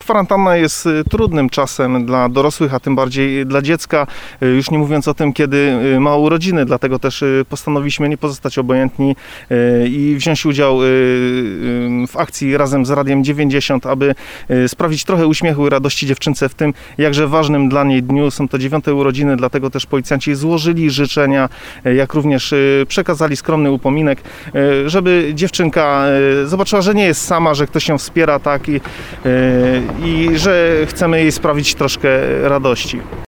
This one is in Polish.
Kwarantanna jest trudnym czasem dla dorosłych, a tym bardziej dla dziecka, już nie mówiąc o tym, kiedy ma urodziny, dlatego też postanowiliśmy nie pozostać obojętni i wziąć udział w akcji razem z Radiem 90, aby sprawić trochę uśmiechu i radości dziewczynce w tym jakże ważnym dla niej dniu. Są to 9. urodziny, dlatego też policjanci złożyli życzenia, jak również przekazali skromny upominek, żeby dziewczynka zobaczyła, że nie jest sama, że ktoś ją wspiera, tak, i że chcemy jej sprawić troszkę radości.